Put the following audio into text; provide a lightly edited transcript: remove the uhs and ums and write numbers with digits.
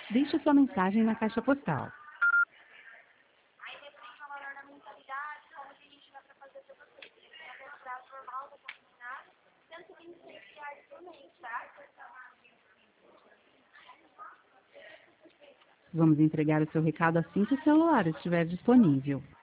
Deixe sua mensagem na caixa postal. Aí depende do valor da mensalidade, como que a gente vai para fazer para vocês. A mensalidade normal da comunidade, R$ 126 por mês, tá? Vamos entregar o seu recado assim que o celular estiver disponível.